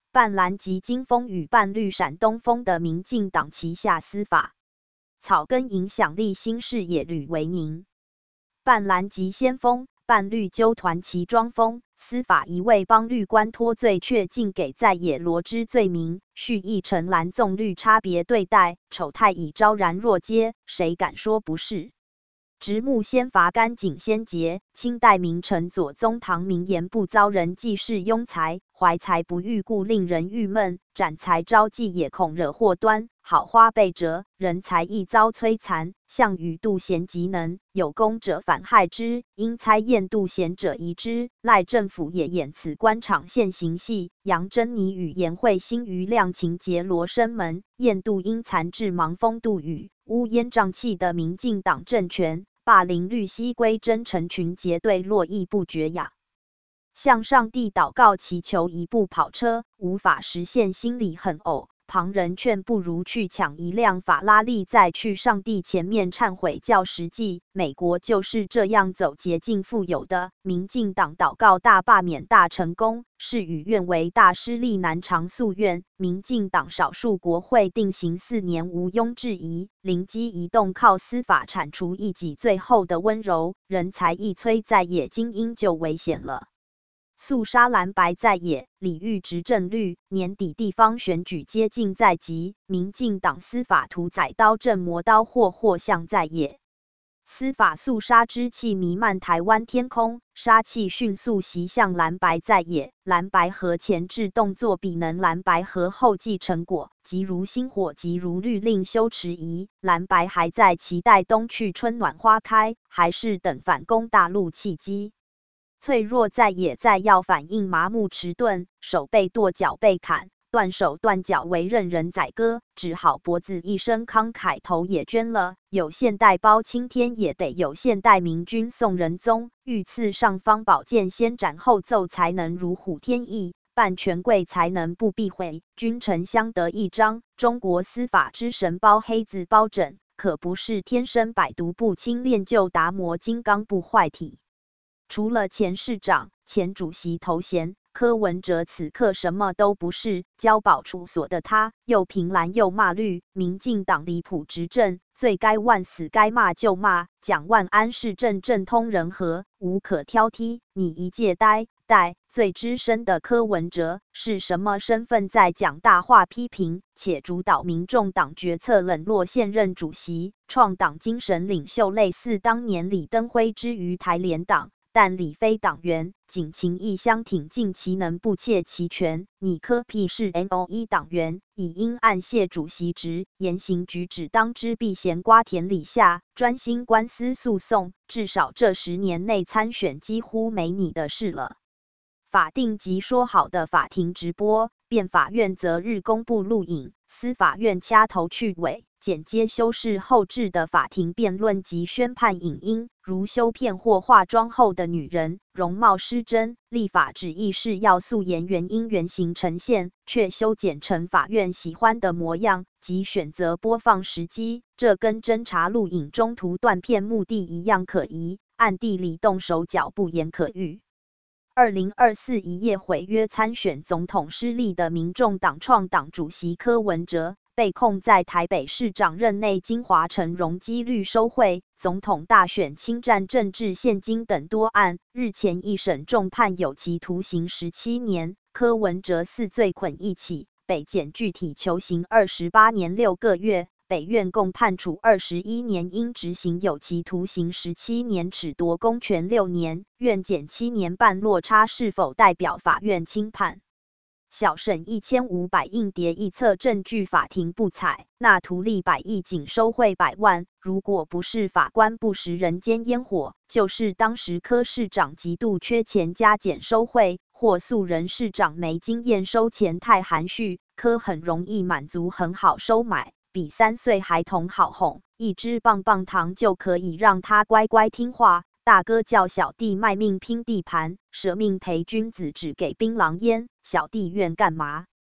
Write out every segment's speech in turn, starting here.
半蓝及金风与半绿闪东风的民进党旗下司法草根影响力新视野吕维宁。半蓝及先锋，半绿纠团旗庄丰，司法一位帮绿官脱罪，却竟给在野罗织罪名，蓄意成蓝纵绿差别对待，丑态已昭然若揭，谁敢说不是？直木先伐干井先节，清代名臣左宗棠名言不遭人忌是庸才，怀才不遇故令人郁闷，展才招忌也恐惹祸端，好花被折，人才亦遭摧残。项羽妒贤极能，有功者反害之，因猜验妒贤者疑之。赖政府也演此官场现行戏，杨珍妮与颜惠心于亮情节罗生门，验妒因残致盲风度雨，乌烟瘴气的民进党政权。霸凌绿溪归真成群结队络绎不绝呀！向上帝祷告祈求一部跑车，无法实现心里很呕。旁人劝不如去抢一辆法拉利，再去上帝前面忏悔较实际。美国就是这样走捷径富有的。民进党祷告大罢免大成功，事与愿违大失利难偿夙愿。民进党少数国会定刑4年毋庸置疑，灵机一动靠司法铲除异己最后的温柔，人才一催在野精英就危险了。肃杀蓝白在野，礼遇执政绿，年底地方选举接近在即，民进党司法屠宰刀正磨刀霍向在野。司法肃杀之气弥漫台湾天空，杀气迅速袭向蓝白在野。蓝白合前置动作比能蓝白合后继成果，急如星火急如律令休迟疑。蓝白还在期待冬去春暖花开，还是等反攻大陆契机？脆弱在野在要反应麻木迟钝，手被剁脚被砍，断手断脚为任人宰割，只好脖子一伸慷慨头也捐了。有现代包青天也得有现代明君宋仁宗，御赐尚方宝剑先斩后奏才能如虎添翼，办权贵才能不避讳，君臣相得益彰。中国司法之神包黑子包拯，可不是天生百毒不侵练就达摩金刚不坏体。除了前市长、前主席头衔，柯文哲此刻什么都不是。交保处所的他，又评蓝又骂绿，民进党离谱执政，罪该万死，该骂就骂。蒋万安市政政通人和，无可挑剔。你一届代最资深的柯文哲，是什么身份在讲大话批评，且主导民众党决策冷落现任主席，创党精神领袖，类似当年李登辉之于台联党？但李非党员，仅情义相挺，尽其能不窃其权。你柯 P 是 NO1 党员，已因案卸主席职，言行举止当之避嫌瓜田李下，专心官司诉讼。至少这10年内参选几乎没你的事了。法定即说好的法庭直播，辩法院择日公布录影，司法院掐头去尾。剪接修饰后置的法庭辩论及宣判影音，如修片或化妆后的女人容貌失真，立法旨意是要素颜原因原形呈现，却修剪成法院喜欢的模样及选择播放时机，这跟侦查录影中途断片目的一样可疑，暗地里动手脚不言可喻。2024一夜毁约参选总统失利的民众党创党主席柯文哲，被控在台北市长任内金华城容积率收贿、总统大选侵占政治现金等多案，日前一审重判有期徒刑17年，柯文哲4罪捆一起，北检具体求刑28年6个月，北院共判处21年，应执行有期徒刑17年，褫夺公权6年，院检7年半落差是否代表法院轻判？小审1500硬碟一册证据法庭不采，那图利100亿仅收贿100万，如果不是法官不食人间烟火，就是当时柯市长极度缺钱加减收贿，或素人市长没经验收钱太含蓄，柯很容易满足很好收买，比3岁孩童好哄，一支棒棒糖就可以让他乖乖听话。大哥叫小弟卖命拼地盘，舍命陪君子只给槟榔烟，小弟愿干嘛？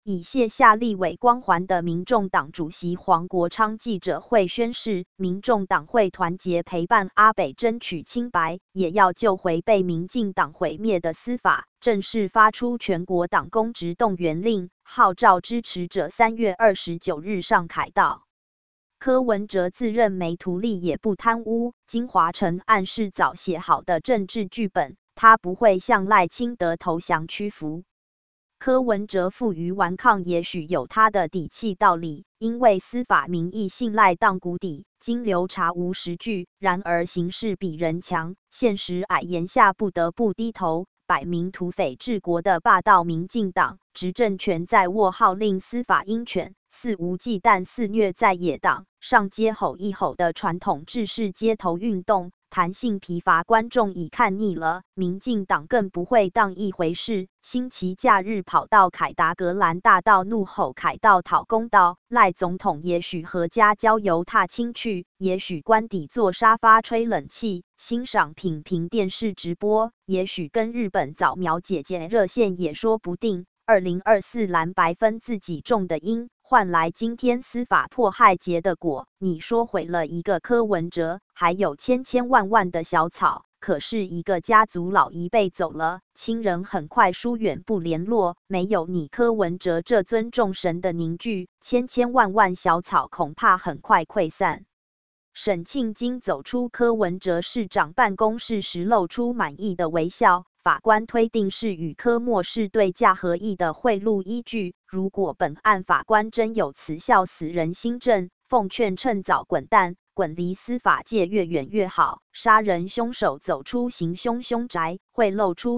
以卸下立委光环的民众党主席黄国昌记者会宣示，民众党会团结陪伴阿北争取清白，也要救回被民进党毁灭的司法。正式发出全国党公职动员令，号召支持者3月29日上凯道。柯文哲自认没图利也不贪污，金华城案是早写好的政治剧本，他不会向赖清德投降屈服。柯文哲负隅顽抗也许有他的底气道理，因为司法民意信赖荡谷底，经流查无实据，然而形势比人强，现实矮言下不得不低头，摆明土匪治国的霸道民进党，执政权在握，号令司法鹰犬，肆无忌惮肆虐在野党，上街吼一吼的传统制式街头运动，弹性疲乏，观众已看腻了，民进党更不会当一回事。星期假日跑到凯达格兰大道怒吼凯道讨公道，赖总统也许合家郊游踏青去，也许官邸坐沙发吹冷气，欣赏品评电视直播，也许跟日本早苗姐姐热线也说不定。2024蓝白分自己种的因，换来今天司法迫害结的果。你说毁了一个柯文哲，还有千千万万的小草，可是一个家族老一辈走了，亲人很快疏远不联络，没有你柯文哲这尊众神的凝聚，千千万万小草恐怕很快溃散。沈庆京走出柯文哲市长办公室时露出满意的微笑，法官推定是与柯某是对价合意的贿赂依据，如果本案法官真有慈笑死人心症，奉劝趁早滚蛋，滚离司法界越远越好。杀人凶手走出行凶凶宅，会露出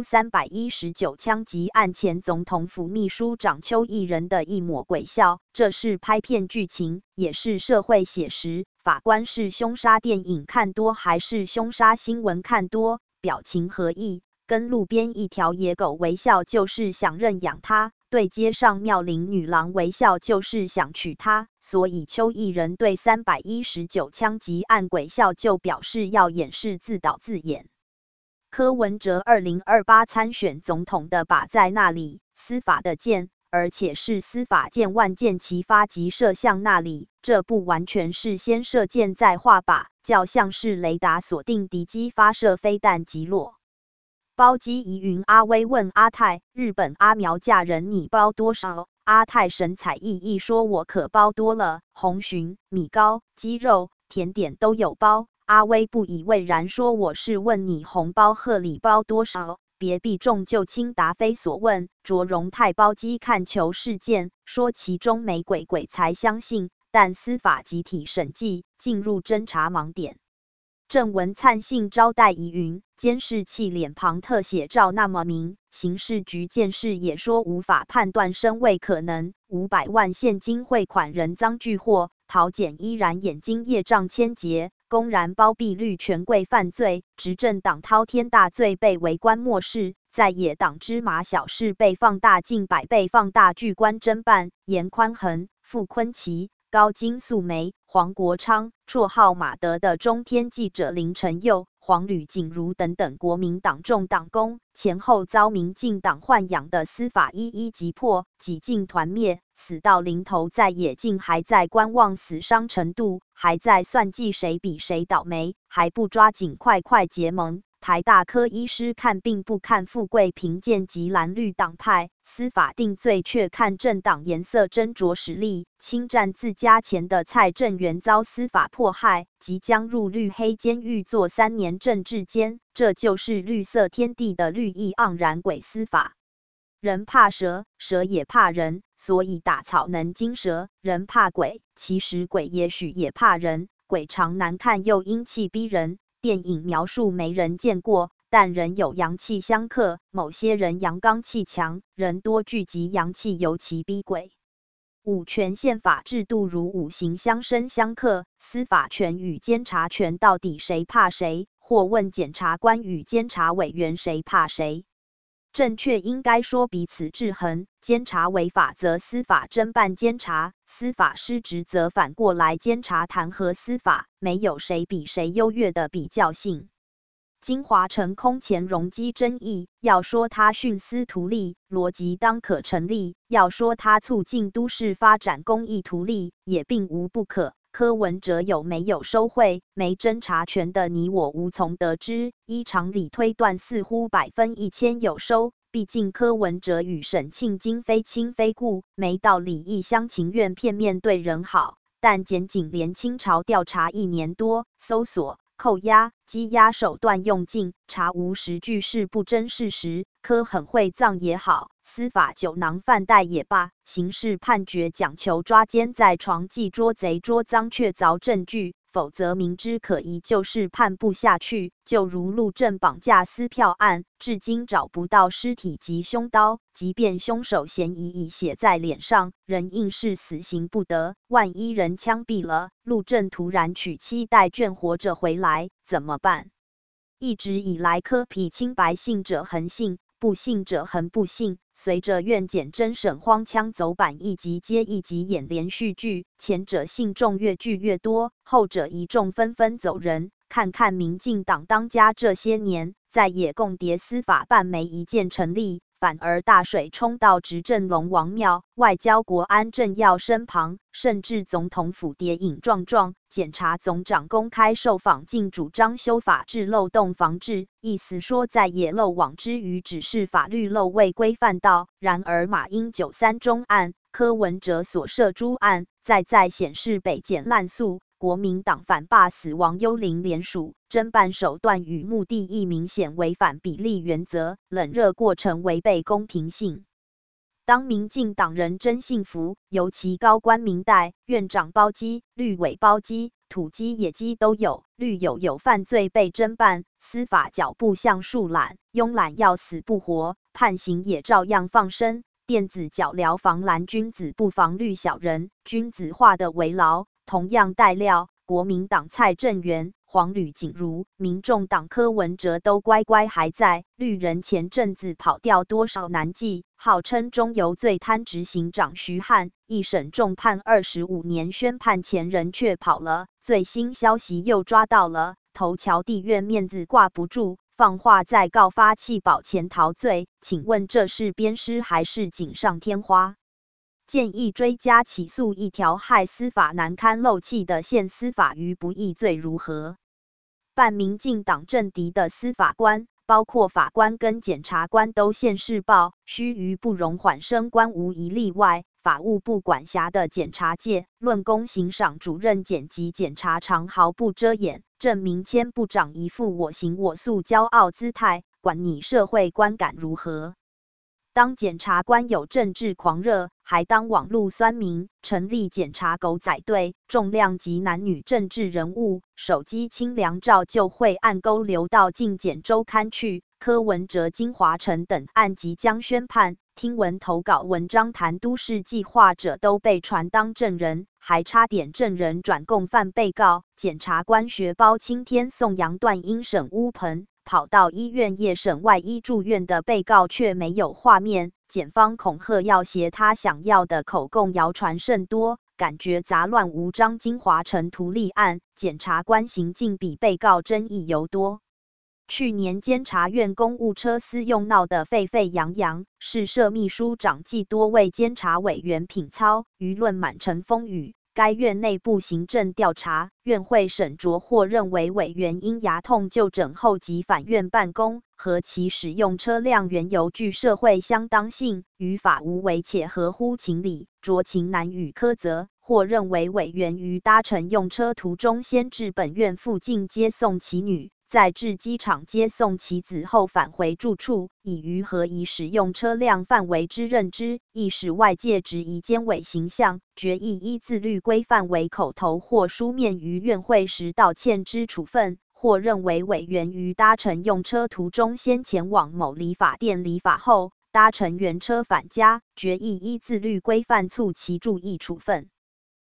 319枪击案前总统府秘书长邱毅人的一抹鬼笑，这是拍片剧情，也是社会写实。法官是凶杀电影看多还是凶杀新闻看多？表情合意，跟路边一条野狗微笑就是想认养它，对街上妙龄女郎微笑就是想娶她，所以邱毅人对319枪击案鬼笑就表示要掩饰自导自演。柯文哲2028参选总统的靶在那里，司法的箭，而且是司法箭万箭齐发即射向那里，这不完全是先射箭再画靶，较像是雷达锁定敌机发射飞弹击落。包机疑云阿威问阿泰，日本阿苗嫁人你包多少？阿泰神采奕奕说我可包多了，红鲟、米糕、鸡肉、甜点都有包。阿威不以为然说我是问你红包贺礼包多少，别避重就轻答非所问。卓荣泰包机看球事件，说其中没鬼鬼才相信，但司法集体审计进入侦查盲点。郑文灿信招待疑云，监视器脸庞特写照那么明，刑事局监视也说无法判断身位可能，500万现金汇款人赃俱获，陶检依然眼睛业障千结，公然包庇绿权贵犯罪，执政党滔天大罪被为官漠视，在野党芝麻小事被放大近100倍放大，巨官侦办，严宽恒、傅昆萁、高金素梅、黄国昌，绰号马德的中天记者林承佑、黄吕锦如等等国民党众党工，前后遭民进党豢养的司法一一击破，几近团灭，死到临头在野竟还在观望死伤程度，还在算计谁比谁倒霉，还不抓紧快快结盟。台大柯医师看病不看富贵贫贱及蓝绿党派，司法定罪却看政党颜色斟酌实力。侵占自家钱的蔡正元遭司法迫害，即将入绿黑监狱坐3年政治监，这就是绿色天地的绿意盎然鬼司法。人怕蛇，蛇也怕人，所以打草能惊蛇；人怕鬼，其实鬼也许也怕人，鬼常难看又阴气逼人。电影描述没人见过，但人有阳气相克，某些人阳刚气强，人多聚集阳气尤其逼鬼。五权宪法制度如五行相生相克，司法权与监察权到底谁怕谁？或问检察官与监察委员谁怕谁？正确应该说彼此制衡，监察违法则司法侦办监察，司法失职则反过来监察弹劾司法，没有谁比谁优越的比较性。 金华城空前容积争议，要说他徇私图利，逻辑当可成立；要说他促进都市发展公益图利，也并无不可。柯文哲有没有收贿、没侦查权的，你我无从得知。依常理推断，似乎1000%有收。毕竟柯文哲与沈庆金非亲非故，没道理一厢情愿片面对人好。但检警连清朝调查1年多，搜索、扣押、羁押手段用尽，查无实据是不争事实。柯很会藏也好，司法酒囊饭袋也罢，刑事判决讲求抓奸在床，既捉贼捉赃却凿证据，否则明知可疑就是判不下去。就如陆政绑架撕票案，至今找不到尸体及凶刀，即便凶手嫌疑已写在脸上，仍硬是死刑不得。万一人枪毙了，陆政突然娶妻带眷活着回来，怎么办？一直以来柯批清白，信者恒信，不信者恒不信。随着院检侦审荒腔走板，一集接一集演连续剧，前者信众越聚越多，后者一众纷纷走人。看看民进党当家这些年，在野共谍司法办没一件成立，反而大水冲到执政龙王庙、外交国安政要身旁，甚至总统府谍影幢幢。检察总长公开受访，竟主张修法治漏洞防治，意思说在野漏网之鱼只是法律漏未规范到。然而马英九3中案、柯文哲所涉诸案，在显示北检滥诉，国民党反罢死亡幽灵联署，侦办手段与目的亦明显违反比例原则，冷热过程违背公平性。当民进党人真幸福，尤其高官民代，院长包机，绿委包机，土机野机都有，绿有犯罪被侦办，司法脚步像树懒，慵懒要死不活，判刑也照样放生。电子脚镣防蓝君子，不防绿小人，君子化的为牢。同样带料，国民党蔡正元、黄吕锦如、民众党柯文哲都乖乖还在，绿人前阵子跑掉多少难记。号称中油最贪执行长徐汉，一审重判25年，宣判前人却跑了。最新消息又抓到了，头桥地院面子挂不住，放话再告发弃保潜逃罪。请问这是鞭尸还是锦上添花？建议追加起诉一条害司法难堪漏气的县司法于不义罪如何？办民进党政敌的司法官，包括法官跟检察官都现世报，须臾不容缓升官无一例外。法务部管辖的检察界，论功行赏主任检及检察长毫不遮掩，证明千部长一副我行我素骄傲姿态，管你社会观感如何。当检察官有政治狂热，还当网络酸民，成立检察狗仔队，重量级男女政治人物，手机清凉照就会暗勾流到进检周刊去。柯文哲、金华城等案即将宣判，听闻投稿文章谈都市计划者都被传当证人，还差点证人转共犯被告。检察官学包青天送杨段英审乌棚，跑到医院夜审外医住院的被告却没有画面，检方恐吓要挟他想要的口供谣传甚多，感觉杂乱无章。金华城图利案，检察官行径比被告争议尤多。去年监察院公务车私用闹得沸沸扬扬，市社秘书长暨多位监察委员品操，舆论满城风雨。该院内部行政调查，院会审酌或认为委员因牙痛就诊后即返院办公，和其使用车辆原由具社会相当性，于法无违且合乎情理，酌情难予苛责；或认为委员于搭乘用车途中先至本院附近接送其女，在至机场接送其子后返回住处，以于何以使用车辆范围之认知，亦使外界质疑监委形象。决议依自律规范为口头或书面于院会时道歉之处分，或认为委员于搭乘用车途中先前往某理发店理发后，搭乘原车返家，决议依自律规范促其注意处分。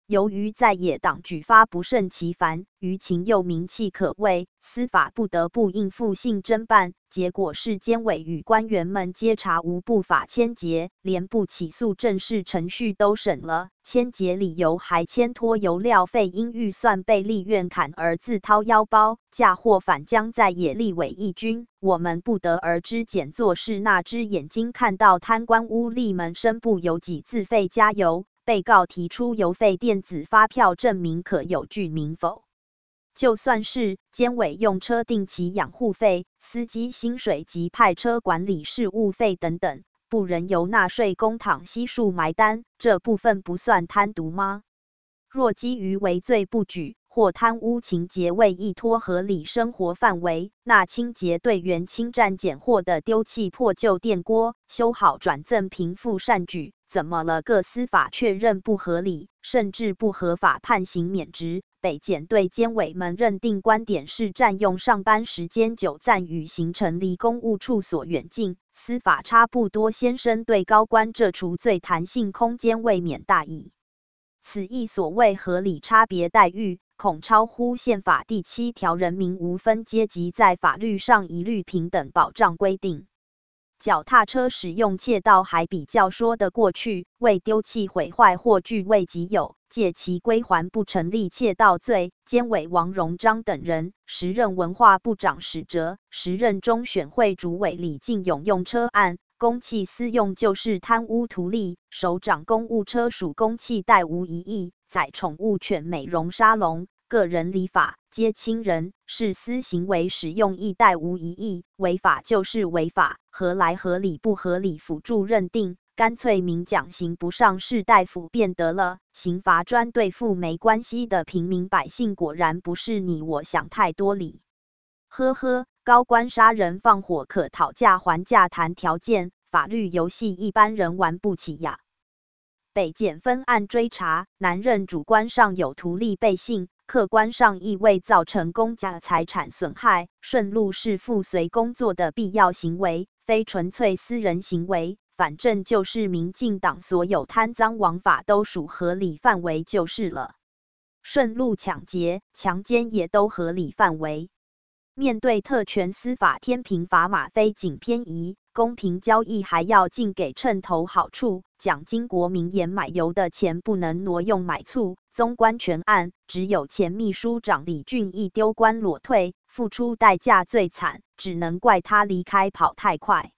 由于在野党举发不胜其烦，舆情又名气可畏，司法不得不应付性侦办，结果是监委与官员们皆查无不法签结，连不起诉正式程序都省了，签结理由还牵拖油料费因预算被立院砍而自掏腰包，嫁祸反将在野立委一军。我们不得而知检作是那只眼睛看到贪官污吏们身不由己自费加油。被告提出邮费电子发票证明可有具名否？就算是监委用车定期养护费、司机薪水及派车管理事务费等等，不仍由纳税公帑悉数埋单，这部分不算贪渎吗？若基于为罪不举或贪污情节未依托合理生活范围，那清洁队员侵占捡获的丢弃破旧电锅，修好转赠贫富善举，怎么了个司法确认不合理，甚至不合法判刑免职？北检对监委们认定观点是占用上班时间久暂与行程离公务处所远近，司法差不多先生对高官这除罪弹性空间未免大矣。此一所谓合理差别待遇，恐超乎宪法第7条人民无分阶级在法律上一律平等保障规定。脚踏车使用窃盗还比较说得过去，为丢弃毁坏或据为己有，借其归还不成立窃盗罪。监委王荣章等人，时任文化部长史哲，时任中选会主委李进勇用车案，公器私用就是贪污图利，首长公务车属公器贷无疑义，载宠物犬美容沙龙。个人理法皆亲人，是私行为使用亦贷无疑义，违法就是违法，何来合理不合理辅助认定？干脆明讲刑不上士大夫便得了，刑罚专对付没关系的平民百姓，果然不是你我想太多理。呵呵，高官杀人放火可讨价还价谈条件，法律游戏一般人玩不起呀。北检分案追查，男任主观上有图利背信，客观上亦未造成公家财产损害，顺路是附随工作的必要行为，非纯粹私人行为。反正就是民进党所有贪赃枉法都属合理范围就是了。顺路抢劫、强奸也都合理范围。面对特权司法天平砝码非仅偏移，公平交易还要尽给称头好处。蒋经国名言买油的钱不能挪用买醋。纵观全案，只有前秘书长李俊毅丢官裸退，付出代价最惨，只能怪他离开跑太快。